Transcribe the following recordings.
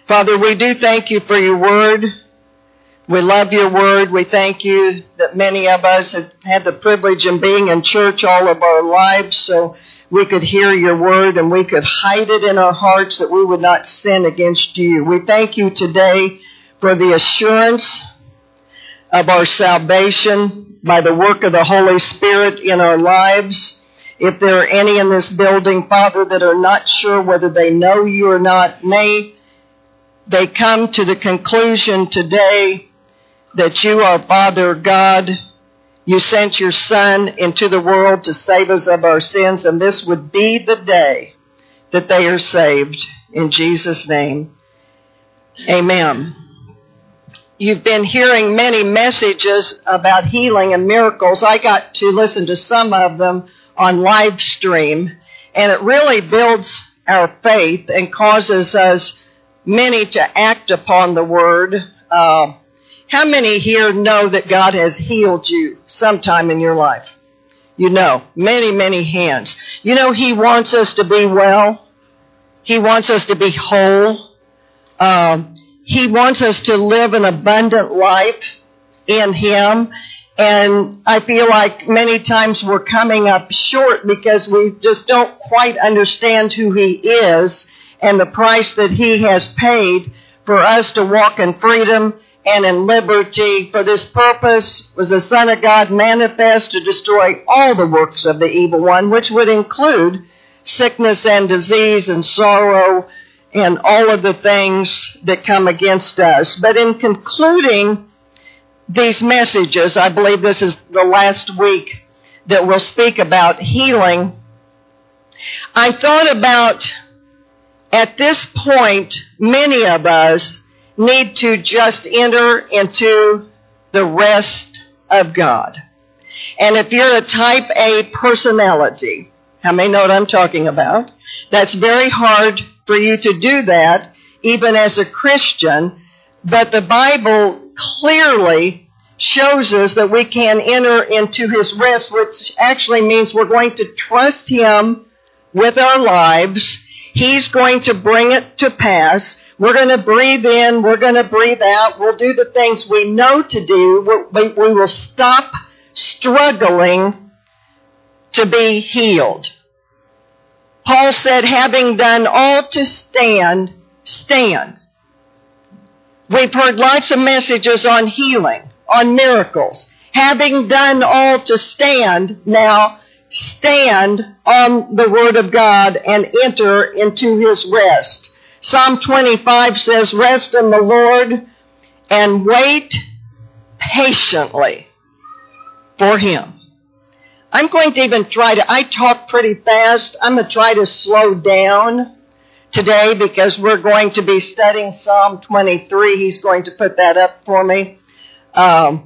Father, we do thank you for your word. We love your word. We thank you that many of us have had the privilege of being in church all of our lives so we could hear your word and we could hide it in our hearts that we would not sin against you. We thank you today for the assurance of our salvation by the work of the Holy Spirit in our lives. If there are any in this building, Father, that are not sure whether they know you or not, may they come to the conclusion today that you are Father God. You sent your Son into the world to save us of our sins, and this would be the day that they are saved. In Jesus' name, amen. You've been hearing many messages about healing and miracles. I got to listen to some of them on live stream, and it really builds our faith and causes us many to act upon the word. How many here know that God has healed you sometime in your life? You know, many, many hands. You know, he wants us to be well. He wants us to be whole. He wants us to live an abundant life in him. And I feel like many times we're coming up short because we just don't quite understand who he is and the price that he has paid for us to walk in freedom and in liberty. For this purpose was the Son of God manifest to destroy all the works of the evil one, which would include sickness and disease and sorrow and all of the things that come against us. But in concluding these messages, I believe this is the last week that we'll speak about healing. I thought about, at this point, many of us need to just enter into the rest of God. And if you're a type A personality, how many know what I'm talking about? That's very hard for you to do that, even as a Christian. But the Bible clearly shows us that we can enter into his rest, which actually means we're going to trust him with our lives. He's going to bring it to pass. We're going to breathe in. We're going to breathe out. We'll do the things we know to do. We will stop struggling to be healed. Paul said, having done all to stand, stand. We've heard lots of messages on healing, on miracles. Having done all to stand, now stand on the word of God and enter into his rest. Psalm 25 says, rest in the Lord and wait patiently for him. I'm going to even I talk pretty fast. I'm going to try to slow down today because we're going to be studying Psalm 23. He's going to put that up for me. What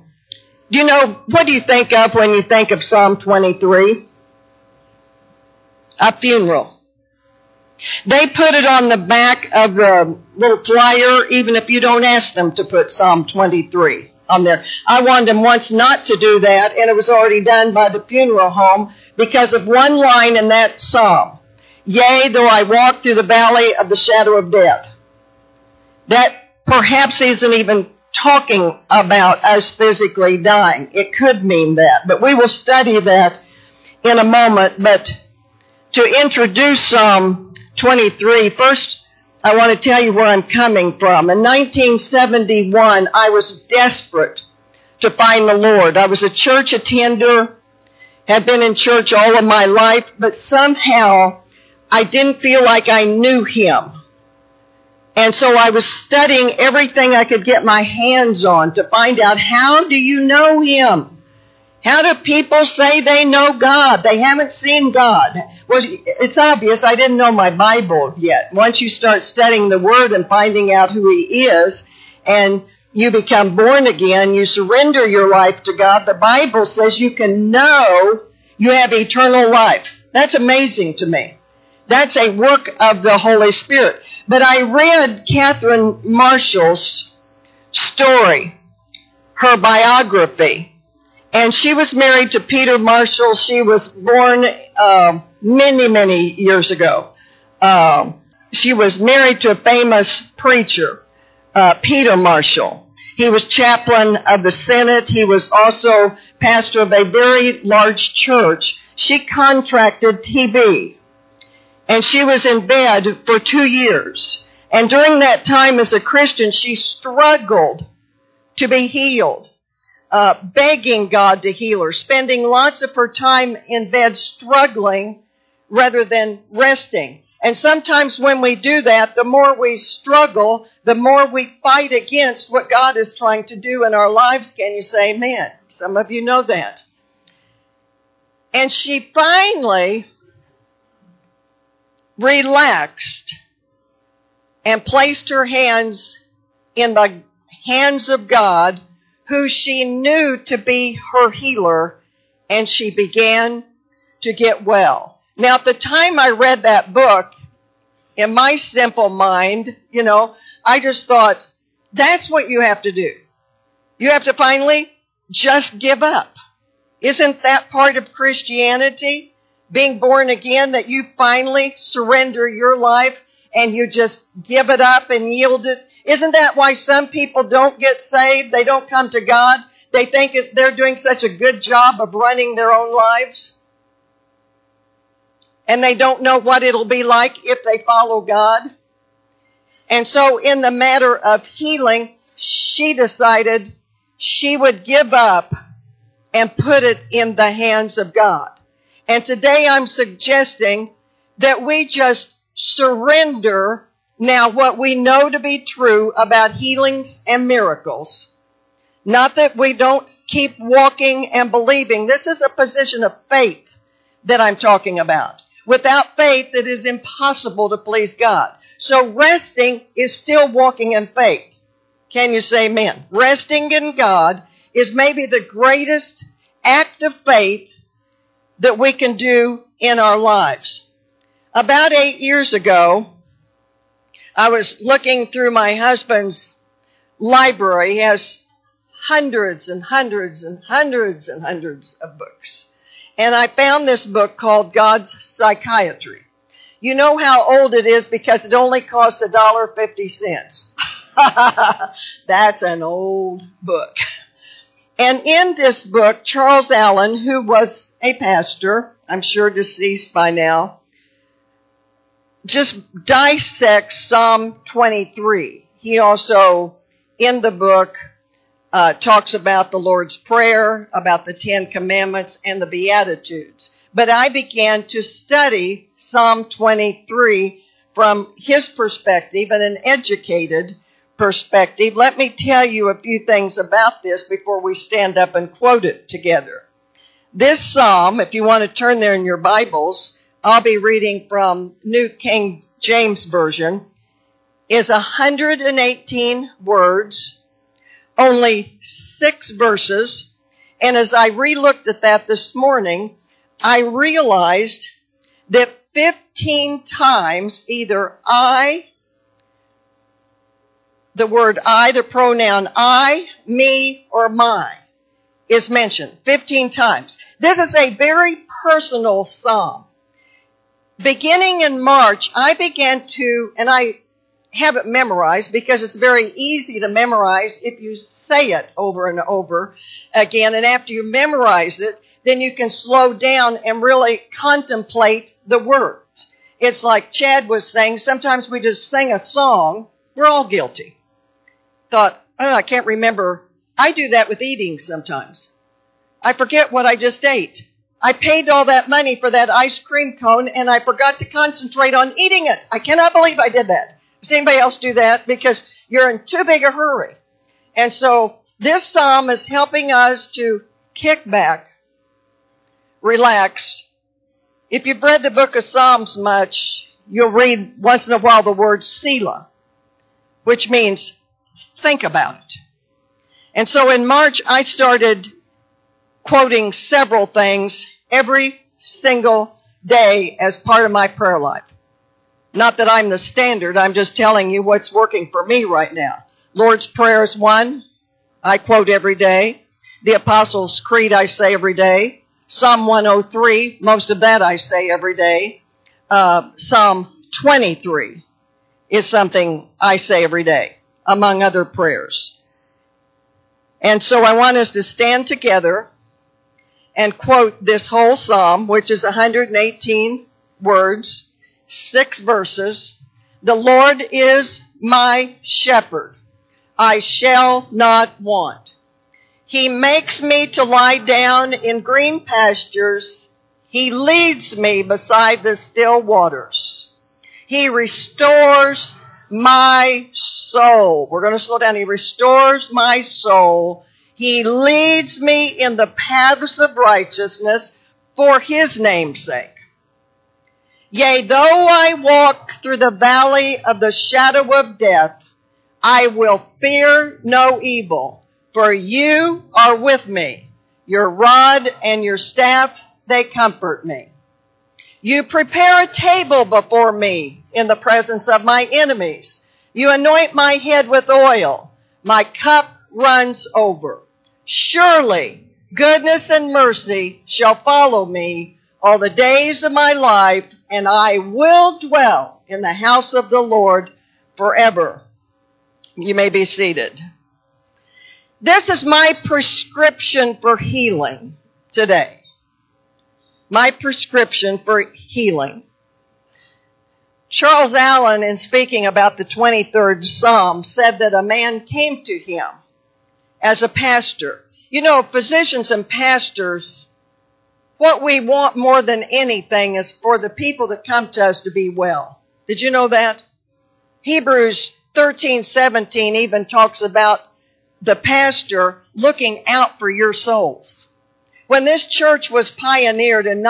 do you think of when you think of Psalm 23? A funeral. They put it on the back of the little flyer, even if you don't ask them to put Psalm 23 on there. I wanted them once not to do that, and it was already done by the funeral home because of one line in that psalm. Yea, though I walk through the valley of the shadow of death. That perhaps isn't even talking about us physically dying. It could mean that, but we will study that in a moment. But to introduce Psalm 23, first I want to tell you where I'm coming from. In 1971, I was desperate to find the Lord. I was a church attender, had been in church all of my life, but somehow I didn't feel like I knew him. And so I was studying everything I could get my hands on to find out, how do you know him? How do people say they know God? They haven't seen God. Well, it's obvious I didn't know my Bible yet. Once you start studying the Word and finding out who he is, and you become born again, you surrender your life to God, the Bible says you can know you have eternal life. That's amazing to me. That's a work of the Holy Spirit. But I read Catherine Marshall's story, her biography. And she was married to Peter Marshall. She was born many, many years ago. she was married to a famous preacher, Peter Marshall. He was chaplain of the Senate. He was also pastor of a very large church. She contracted TB, and she was in bed for 2 years. And during that time as a Christian, she struggled to be healed, begging God to heal her, spending lots of her time in bed struggling rather than resting. And sometimes when we do that, the more we struggle, the more we fight against what God is trying to do in our lives. Can you say amen? Some of you know that. And she finally relaxed and placed her hands in the hands of God, who she knew to be her healer, and she began to get well. Now, at the time I read that book, in my simple mind, I just thought, that's what you have to do. You have to finally just give up. Isn't that part of Christianity? Being born again, that you finally surrender your life and you just give it up and yield it? Isn't that why some people don't get saved? They don't come to God. They think they're doing such a good job of running their own lives. And they don't know what it'll be like if they follow God. And so in the matter of healing, she decided she would give up and put it in the hands of God. And today I'm suggesting that we just surrender now what we know to be true about healings and miracles. Not that we don't keep walking and believing. This is a position of faith that I'm talking about. Without faith, it is impossible to please God. So resting is still walking in faith. Can you say amen? Resting in God is maybe the greatest act of faith that we can do in our lives. About 8 years ago, I was looking through my husband's library. He has hundreds and hundreds and hundreds and hundreds of books. And I found this book called God's Psychiatry. You know how old it is because it only cost $1.50. That's an old book. And in this book, Charles Allen, who was a pastor, I'm sure deceased by now, just dissects Psalm 23. He also, in the book, talks about the Lord's Prayer, about the Ten Commandments, and the Beatitudes. But I began to study Psalm 23 from his perspective and an educated perspective. Let me tell you a few things about this before we stand up and quote it together. This psalm, if you want to turn there in your Bibles, I'll be reading from New King James Version, is 118 words, only 6 verses, and as I re-looked at that this morning, I realized that 15 times either the word I, the pronoun I, me, or my is mentioned 15 times. This is a very personal psalm. Beginning in March, I began to, and I have it memorized because it's very easy to memorize if you say it over and over again. And after you memorize it, then you can slow down and really contemplate the words. It's like Chad was saying, sometimes we just sing a song. We're all guilty. Thought, I can't remember. I do that with eating sometimes. I forget what I just ate. I paid all that money for that ice cream cone and I forgot to concentrate on eating it. I cannot believe I did that. Does anybody else do that? Because you're in too big a hurry. And so this psalm is helping us to kick back, relax. If you've read the book of Psalms much, you'll read once in a while the word Selah, which means think about it. And so in March, I started quoting several things every single day as part of my prayer life. Not that I'm the standard, I'm just telling you what's working for me right now. Lord's Prayer is one, I quote every day. The Apostles' Creed I say every day. Psalm 103, most of that I say every day. Psalm 23, is something I say every day, among other prayers. And so I want us to stand together and quote this whole psalm, which is 118 words, 6 verses. The Lord is my shepherd. I shall not want. He makes me to lie down in green pastures. He leads me beside the still waters. He restores my soul. We're going to slow down. He restores my soul. He leads me in the paths of righteousness for his name's sake. Yea, though I walk through the valley of the shadow of death, I will fear no evil, for you are with me. Your rod and your staff, they comfort me. You prepare a table before me in the presence of my enemies. You anoint my head with oil. My cup runs over. Surely goodness and mercy shall follow me all the days of my life, and I will dwell in the house of the Lord forever. You may be seated. This is my prescription for healing today. My prescription for healing. Charles Allen, in speaking about the 23rd Psalm, said that a man came to him as a pastor. You know, physicians and pastors, what we want more than anything is for the people that come to us to be well. Did you know that? Hebrews 13:17 even talks about the pastor looking out for your souls. When this church was pioneered in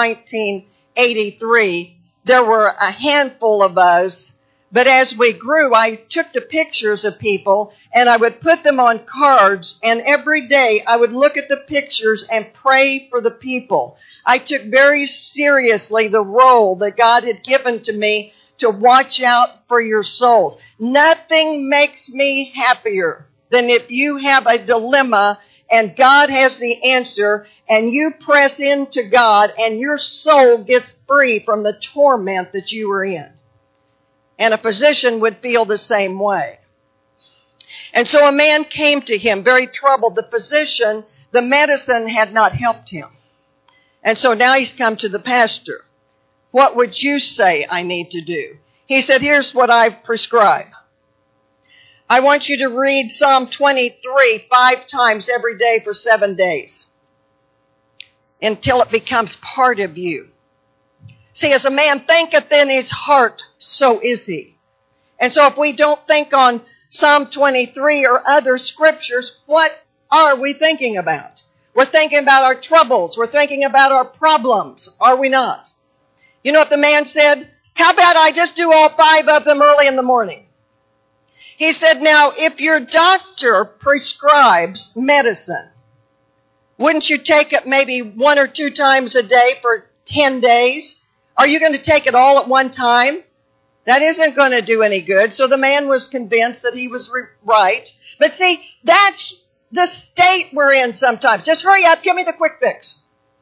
1983, there were a handful of us, but as we grew, I took the pictures of people and I would put them on cards, and every day I would look at the pictures and pray for the people. I took very seriously the role that God had given to me to watch out for your souls. Nothing makes me happier than if you have a dilemma and God has the answer and you press into God and your soul gets free from the torment that you were in. And a physician would feel the same way. And so a man came to him very troubled. The physician, the medicine had not helped him. And so now he's come to the pastor. What would you say I need to do? He said, here's what I prescribe. I want you to read Psalm 23 5 times every day for 7 days until it becomes part of you. See, as a man thinketh in his heart, so is he. And so if we don't think on Psalm 23 or other scriptures, what are we thinking about? We're thinking about our troubles. We're thinking about our problems, are we not? You know what the man said? How about I just do all 5 of them early in the morning? He said, now, if your doctor prescribes medicine, wouldn't you take it maybe 1 or 2 times a day for 10 days? Are you going to take it all at one time? That isn't going to do any good. So the man was convinced that he was right. But see, that's the state we're in sometimes. Just hurry up, give me the quick fix.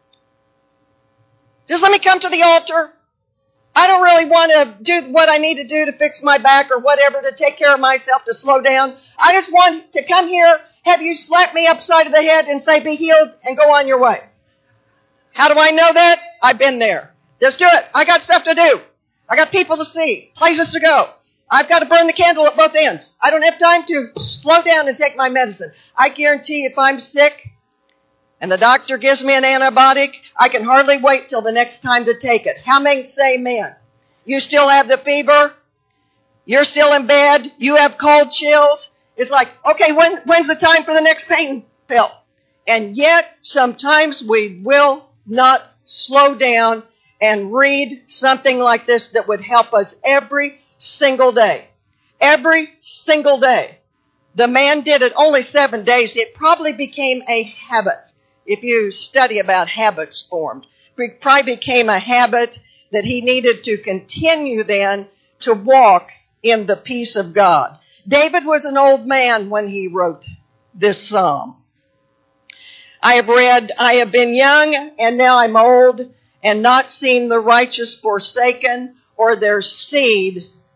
Just let me come to the altar. I don't really want to do what I need to do to fix my back or whatever, to take care of myself, to slow down. I just want to come here, have you slap me upside of the head and say, be healed, and go on your way. How do I know that? I've been there. Just do it. I got stuff to do. I got people to see, places to go. I've got to burn the candle at both ends. I don't have time to slow down and take my medicine. I guarantee if I'm sick and the doctor gives me an antibiotic, I can hardly wait till the next time to take it. How many say amen? You still have the fever? You're still in bed? You have cold chills? It's like, okay, when's the time for the next pain pill? And yet, sometimes we will not slow down and read something like this that would help us every single day. Every single day. The man did it only 7 days. It probably became a habit. If you study about habits formed, it probably became a habit that he needed to continue then to walk in the peace of God. David was an old man when he wrote this psalm. I have been young and now I'm old and not seen the righteous forsaken or their seed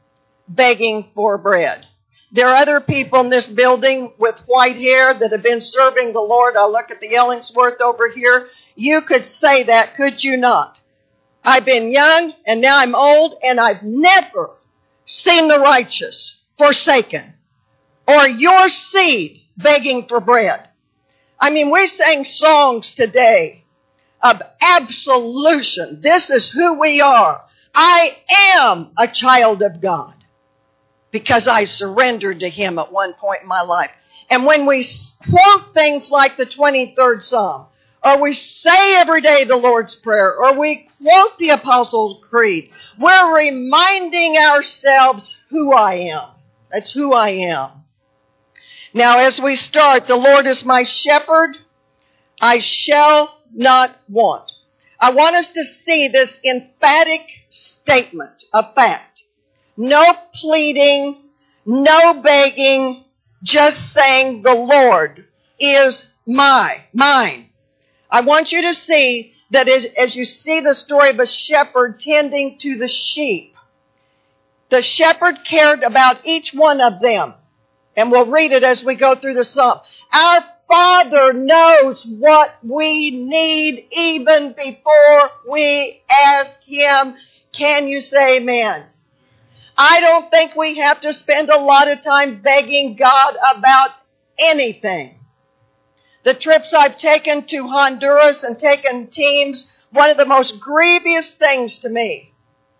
begging for bread. There are other people in this building with white hair that have been serving the Lord. I look at the Ellingsworth over here. You could say that, could you not? I've been young and now I'm old, and I've never seen the righteous forsaken or your seed begging for bread. I mean, we sang songs today of absolution. This is who we are. I am a child of God because I surrendered to Him at one point in my life. And when we quote things like the 23rd Psalm, or we say every day the Lord's Prayer, or we quote the Apostles' Creed, we're reminding ourselves who I am. That's who I am. Now, as we start, the Lord is my shepherd, I shall not want. I want us to see this emphatic statement of fact. No pleading, no begging, just saying the Lord is mine. I want you to see that as you see the story of a shepherd tending to the sheep, the shepherd cared about each one of them. And we'll read it as we go through the psalm. Our Father knows what we need even before we ask Him. Can you say amen? I don't think we have to spend a lot of time begging God about anything. The trips I've taken to Honduras and taken teams, one of the most grievous things to me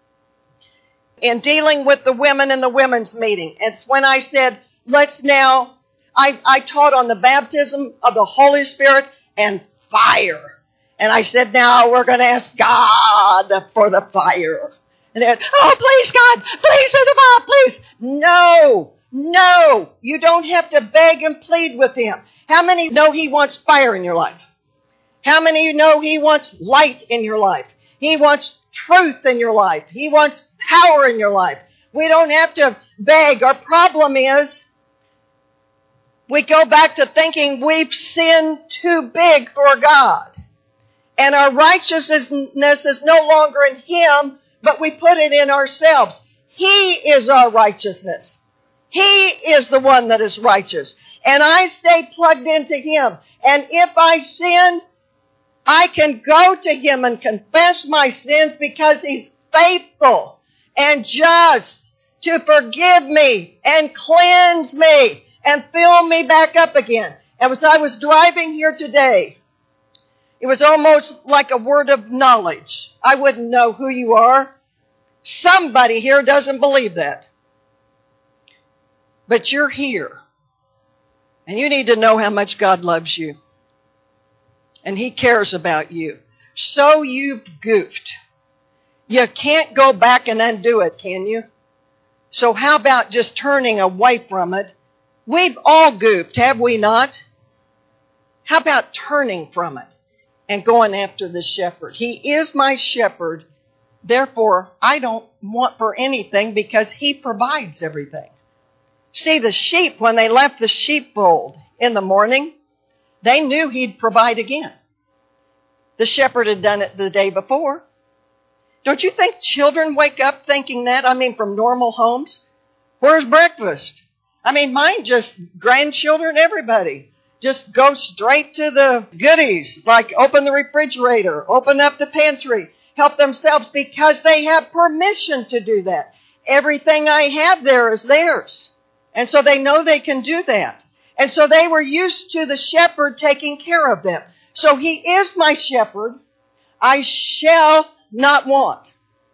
in dealing with the women in the women's meeting, it's when I said, let's now, I taught on the baptism of the Holy Spirit and fire. And I said, now we're going to ask God for the fire. And they went, oh, please, God, please send the fire, please. No, you don't have to beg and plead with Him. How many know He wants fire in your life? How many know He wants light in your life? He wants truth in your life. He wants power in your life. We don't have to beg. Our problem is we go back to thinking we've sinned too big for God. And our righteousness is no longer in Him, but we put it in ourselves. He is our righteousness. He is the one that is righteous. And I stay plugged into Him. And if I sin, I can go to Him and confess my sins because He's faithful and just to forgive me and cleanse me and fill me back up again. And as I was driving here today, it was almost like a word of knowledge. I wouldn't know who you are. Somebody here doesn't believe that. But you're here. And you need to know how much God loves you. And He cares about you. So you've goofed. You can't go back and undo it, can you? So how about just turning away from it? We've all goofed, have we not? How about turning from it and going after the shepherd? He is my shepherd. Therefore, I don't want for anything because He provides everything. See, the sheep, when they left the sheepfold in the morning, they knew He'd provide again. The shepherd had done it the day before. Don't you think children wake up thinking that? I mean, from normal homes? Where's breakfast? I mean, mine just, grandchildren, everybody, just go straight to the goodies, like open the refrigerator, open up the pantry, help themselves because they have permission to do that. Everything I have there is theirs. And so they know they can do that. And so they were used to the shepherd taking care of them. So He is my shepherd. I shall not want.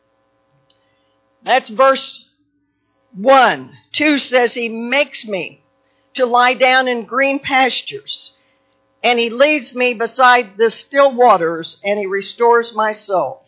That's verse 1. 2 says He makes me to lie down in green pastures. And He leads me beside the still waters. And He restores my soul.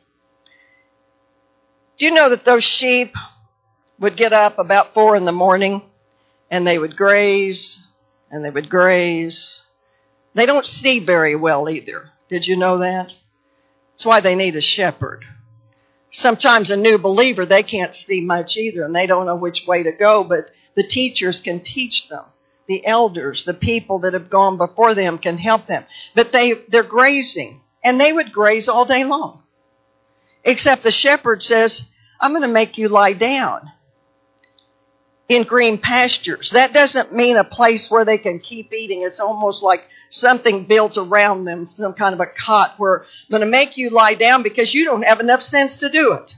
Do you know that those sheep would get up about 4 in the morning? And they would graze, and they would graze. They don't see very well either. Did you know that? That's why they need a shepherd. Sometimes a new believer, they can't see much either, and they don't know which way to go, but the teachers can teach them. The elders, the people that have gone before them can help them. But they're grazing, and they would graze all day long. Except the shepherd says, I'm going to make you lie down. in green pastures. That doesn't mean a place where they can keep eating. It's almost like something built around them, some kind of a cot where I'm going to make you lie down because you don't have enough sense to do it.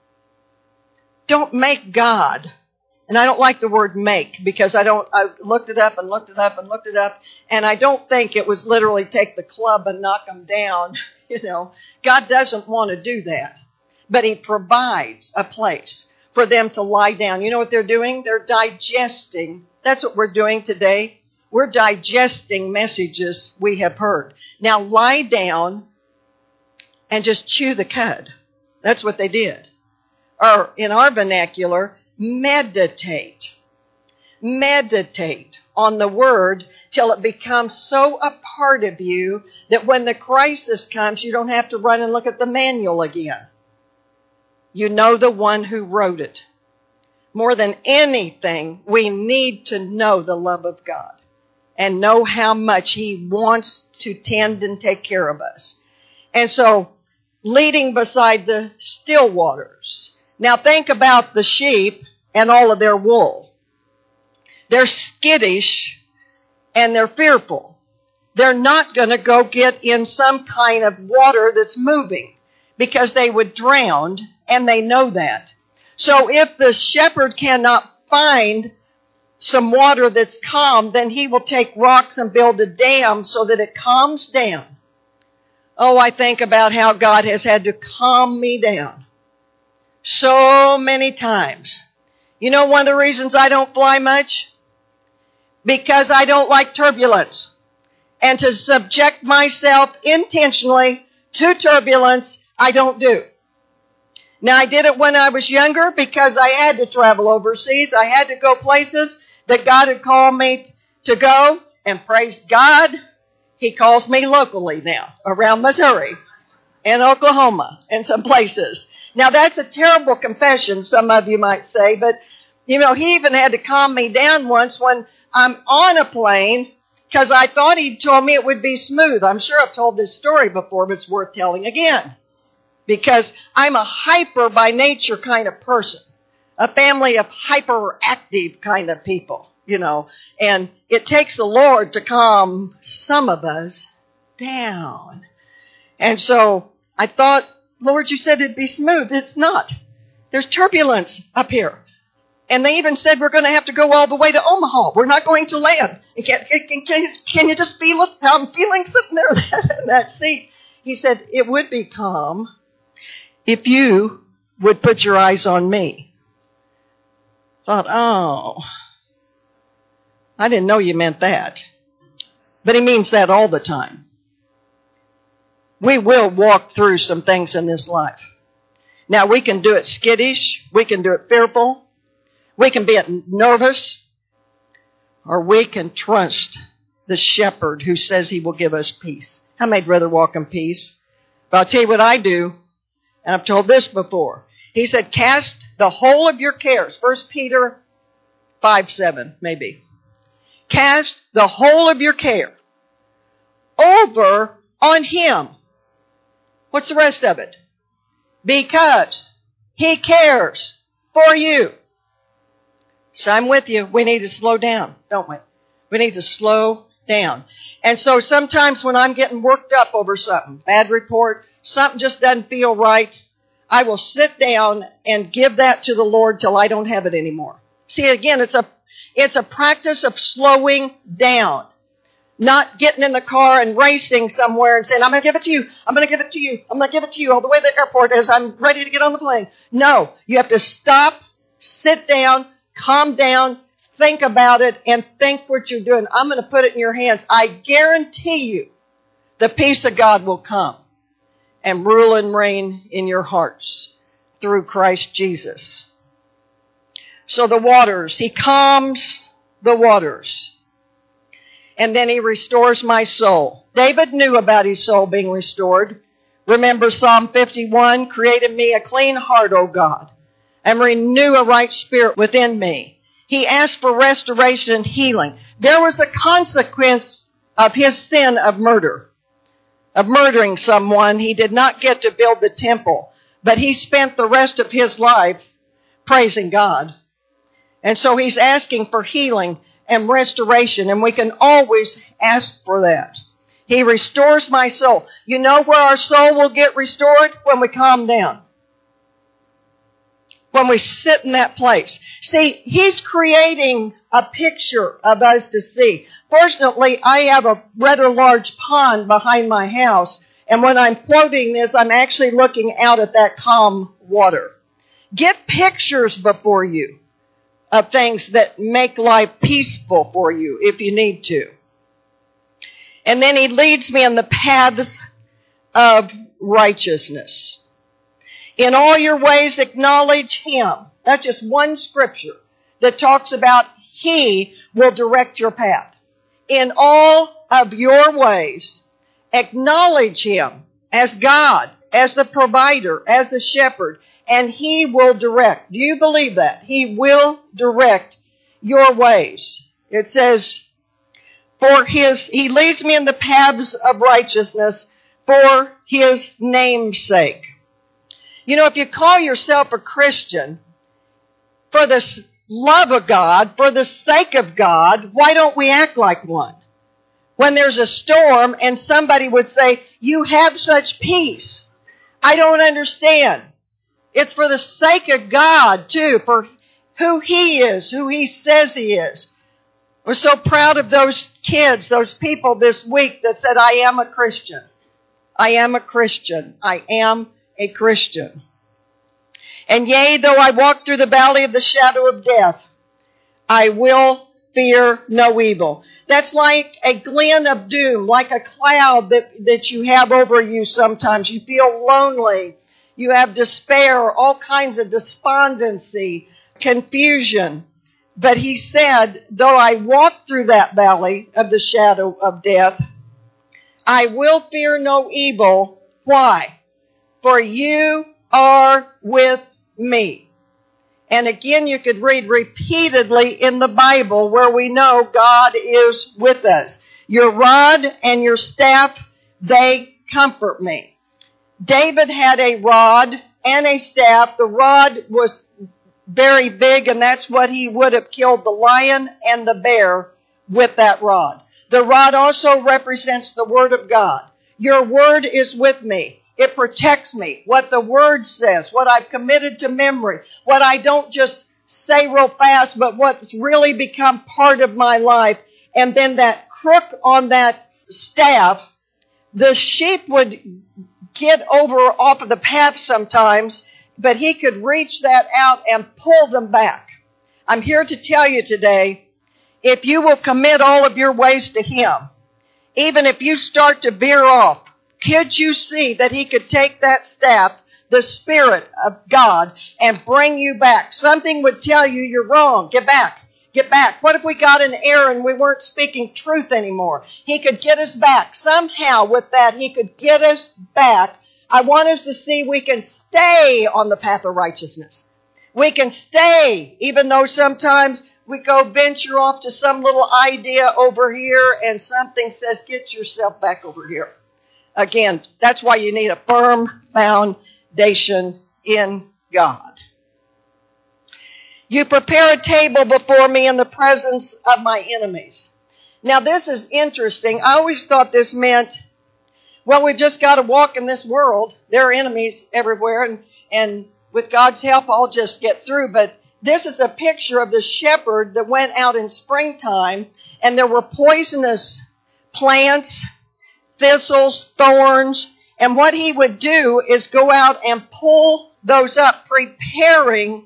Don't make God. And I don't like the word make because I looked it up and looked it up and looked it up, and I don't think it was literally take the club and knock them down. God doesn't want to do that. But He provides a place for them to lie down. You know what they're doing? They're digesting. That's what we're doing today. We're digesting messages we have heard. Now lie down and just chew the cud. That's what they did. Or in our vernacular, meditate. Meditate on the Word till it becomes so a part of you that when the crisis comes, you don't have to run and look at the manual again. You know the one who wrote it. More than anything, we need to know the love of God and know how much He wants to tend and take care of us. And so, leading beside the still waters. Now think about the sheep and all of their wool. They're skittish and they're fearful. They're not going to go get in some kind of water that's moving because they would drown, and they know that. So if the shepherd cannot find some water that's calm, then he will take rocks and build a dam so that it calms down. Oh, I think about how God has had to calm me down so many times. You know one of the reasons I don't fly much? Because I don't like turbulence. And to subject myself intentionally to turbulence, I don't do. Now, I did it when I was younger because I had to travel overseas. I had to go places that God had called me to go. And praise God, He calls me locally now, around Missouri and Oklahoma and some places. Now, that's a terrible confession, some of you might say. But, He even had to calm me down once when I'm on a plane because I thought He'd told me it would be smooth. I'm sure I've told this story before, but it's worth telling again. Because I'm a hyper by nature kind of person. A family of hyperactive kind of people, And it takes the Lord to calm some of us down. And so I thought, Lord, you said it'd be smooth. It's not. There's turbulence up here. And they even said we're going to have to go all the way to Omaha. We're not going to land. Can you just feel it? How I'm feeling sitting there in that seat. He said, it would be calm if you would put your eyes on me. Thought, I didn't know you meant that. But He means that all the time. We will walk through some things in this life. Now, we can do it skittish. We can do it fearful. We can be nervous. Or we can trust the shepherd who says He will give us peace. How many'd rather walk in peace? But I'll tell you what I do. And I've told this before. He said, cast the whole of your cares. 1 Peter 5:7, maybe. Cast the whole of your care over on Him. What's the rest of it? Because He cares for you. So I'm with you. We need to slow down, don't we? We need to slow down. And so sometimes when I'm getting worked up over something, bad report, something just doesn't feel right, I will sit down and give that to the Lord till I don't have it anymore. See, again, it's a practice of slowing down. Not getting in the car and racing somewhere and saying, I'm going to give it to you. I'm going to give it to you. I'm going to give it to you all the way to the airport as I'm ready to get on the plane. No, you have to stop, sit down, calm down, think about it, and think what you're doing. I'm going to put it in your hands. I guarantee you the peace of God will come and rule and reign in your hearts through Christ Jesus. So the waters, He calms the waters. And then He restores my soul. David knew about his soul being restored. Remember Psalm 51, create in me a clean heart, O God, and renew a right spirit within me. He asked for restoration and healing. There was a consequence of his sin of murder, of murdering someone. He did not get to build the temple, but he spent the rest of his life praising God. And so he's asking for healing and restoration, and we can always ask for that. He restores my soul. You know where our soul will get restored? When we calm down. When we sit in that place. See, he's creating a picture of us to see. Fortunately, I have a rather large pond behind my house, and when I'm quoting this, I'm actually looking out at that calm water. Get pictures before you of things that make life peaceful for you if you need to. And then he leads me in the paths of righteousness. In all your ways, acknowledge him. That's just one scripture that talks about he will direct your path. In all of your ways, acknowledge him as God, as the provider, as the shepherd, and he will direct. Do you believe that? He will direct your ways. It says, he leads me in the paths of righteousness for his name's sake. You know, if you call yourself a Christian, for the love of God, for the sake of God, why don't we act like one? When there's a storm and somebody would say, you have such peace. I don't understand. It's for the sake of God, too, for who he is, who he says he is. We're so proud of those kids, those people this week that said, I am a Christian. I am a Christian. I am a Christian. And yea, though I walk through the valley of the shadow of death, I will fear no evil. That's like a glen of doom, like a cloud that you have over you sometimes. You feel lonely. You have despair, all kinds of despondency, confusion. But he said, though I walk through that valley of the shadow of death, I will fear no evil. Why? For you are with me. And again, you could read repeatedly in the Bible where we know God is with us. Your rod and your staff, they comfort me. David had a rod and a staff. The rod was very big, and that's what he would have killed the lion and the bear with that rod. The rod also represents the Word of God. Your Word is with me. It protects me. What the Word says, what I've committed to memory, what I don't just say real fast, but what's really become part of my life. And then that crook on that staff, the sheep would get over off of the path sometimes, but he could reach that out and pull them back. I'm here to tell you today, if you will commit all of your ways to him, even if you start to veer off, could you see that he could take that staff, the Spirit of God, and bring you back? Something would tell you you're wrong. Get back. Get back. What if we got an error and we weren't speaking truth anymore? He could get us back. Somehow with that, he could get us back. I want us to see we can stay on the path of righteousness. We can stay, even though sometimes we go venture off to some little idea over here and something says, get yourself back over here. Again, that's why you need a firm foundation in God. You prepare a table before me in the presence of my enemies. Now, this is interesting. I always thought this meant, well, we've just got to walk in this world. There are enemies everywhere, and with God's help, I'll just get through. But this is a picture of the shepherd that went out in springtime, and there were poisonous plants, thistles, thorns, and what he would do is go out and pull those up, preparing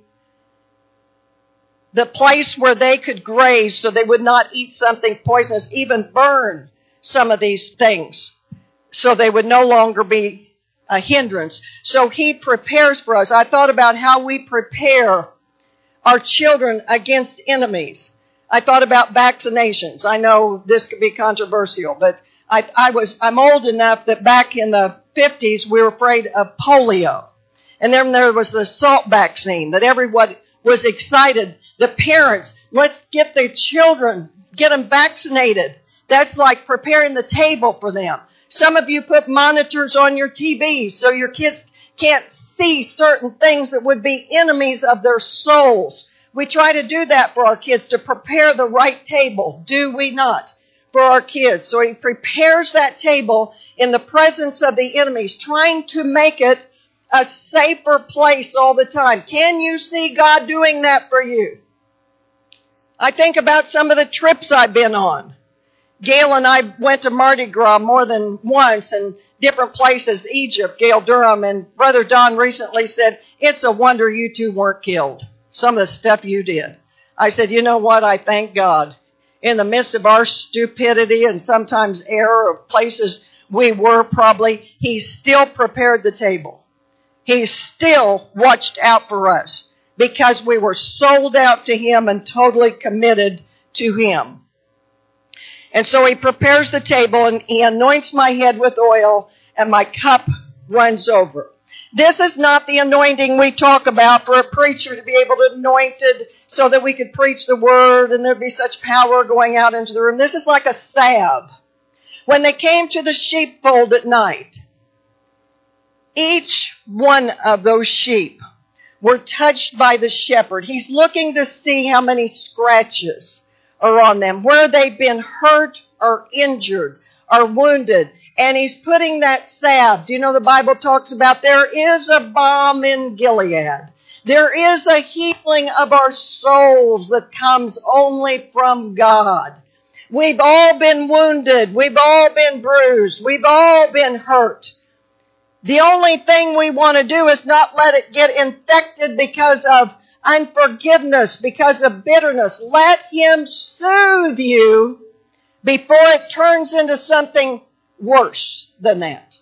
the place where they could graze so they would not eat something poisonous, even burn some of these things so they would no longer be a hindrance. So he prepares for us. I thought about how we prepare our children against enemies. I thought about vaccinations. I know this could be controversial, but I'm old enough that back in the 50s we were afraid of polio. And then there was the salt vaccine that everyone was excited. The parents, let's get their children, get them vaccinated. That's like preparing the table for them. Some of you put monitors on your TV so your kids can't see certain things that would be enemies of their souls. We try to do that for our kids, to prepare the right table, do we not, for our kids? So he prepares that table in the presence of the enemies, trying to make it a safer place all the time. Can you see God doing that for you? I think about some of the trips I've been on. Gail and I went to Mardi Gras more than once in different places, Egypt, Gail Durham, and Brother Don recently said, it's a wonder you two weren't killed. Some of the stuff you did. I said, you know what? I thank God. In the midst of our stupidity and sometimes error of places we were probably, He still prepared the table. He still watched out for us because we were sold out to Him and totally committed to Him. And so He prepares the table and He anoints my head with oil and my cup runs over. This is not the anointing we talk about for a preacher to be able to anointed so that we could preach the word and there'd be such power going out into the room. This is like a salve. When they came to the sheepfold at night, each one of those sheep were touched by the shepherd. He's looking to see how many scratches are on them, where they've been hurt or injured or wounded. And He's putting that salve. Do you know the Bible talks about there is a balm in Gilead. There is a healing of our souls that comes only from God. We've all been wounded. We've all been bruised. We've all been hurt. The only thing we want to do is not let it get infected because of unforgiveness, because of bitterness. Let Him soothe you before it turns into something worse than that.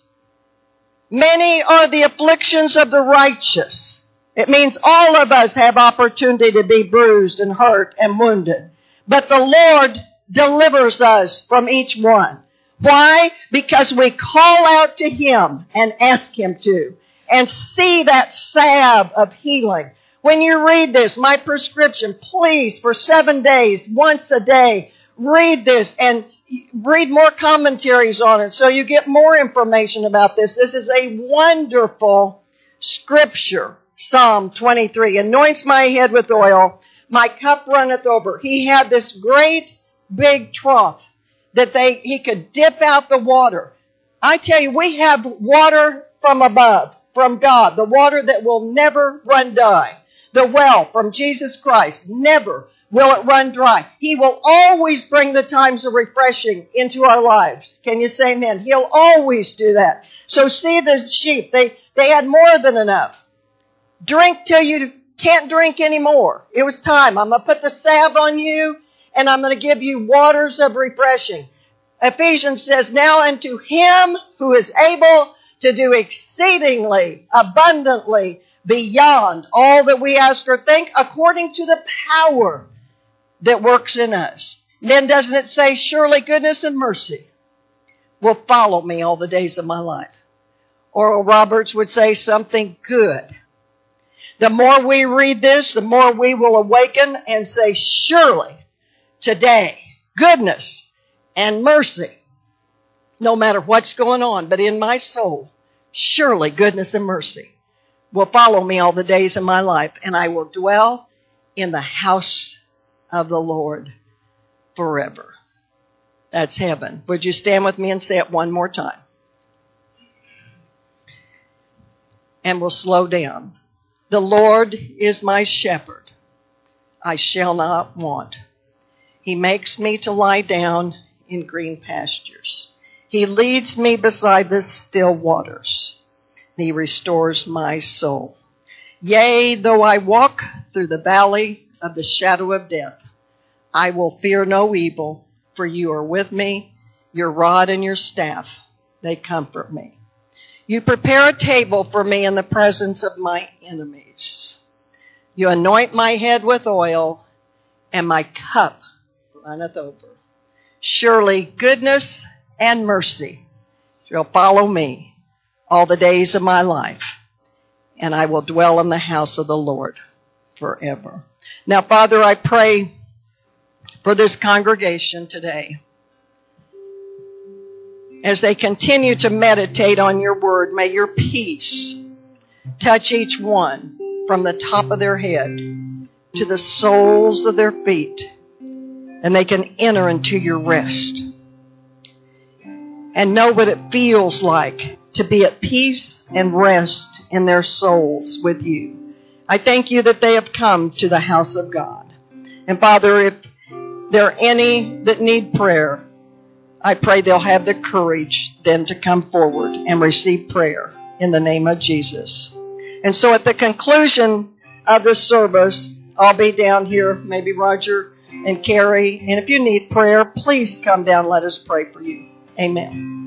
Many are the afflictions of the righteous. It means all of us have opportunity to be bruised and hurt and wounded. But the Lord delivers us from each one. Why? Because we call out to Him and ask Him to, and see that salve of healing. When you read this, my prescription, please, for 7 days, once a day, read this and read more commentaries on it so you get more information about this. This is a wonderful scripture. Psalm 23. Anoints my head with oil. My cup runneth over. He had this great big trough that he could dip out the water. I tell you, we have water from above, from God. The water that will never run dry. The well from Jesus Christ. Never will it run dry. He will always bring the times of refreshing into our lives. Can you say amen? He'll always do that. So see the sheep. They had more than enough. Drink till you can't drink anymore. It was time. I'm going to put the salve on you and I'm going to give you waters of refreshing. Ephesians says, now unto Him who is able to do exceedingly abundantly beyond all that we ask or think, according to the power that works in us. Then doesn't it say, surely goodness and mercy will follow me all the days of my life? Oral Roberts would say something good. The more we read this, the more we will awaken and say, surely today, goodness and mercy, no matter what's going on, but in my soul, surely goodness and mercy will follow me all the days of my life, and I will dwell in the house of the Lord forever. That's heaven. Would you stand with me and say it one more time? And we'll slow down. The Lord is my shepherd. I shall not want. He makes me to lie down in green pastures. He leads me beside the still waters. He restores my soul. Yea, though I walk through the valley of the shadow of death, I will fear no evil, for you are with me. Your rod and your staff, they comfort me. You prepare a table for me in the presence of my enemies. You anoint my head with oil, and my cup runneth over. Surely goodness and mercy shall follow me all the days of my life, and I will dwell in the house of the Lord forever. Now, Father, I pray for this congregation today. As they continue to meditate on your word, may your peace touch each one from the top of their head to the soles of their feet, and they can enter into your rest and know what it feels like to be at peace and rest in their souls with you. I thank you that they have come to the house of God. And Father, if there are any that need prayer, I pray they'll have the courage then to come forward and receive prayer in the name of Jesus. And so at the conclusion of the service, I'll be down here, maybe Roger and Carrie. And if you need prayer, please come down and let us pray for you. Amen.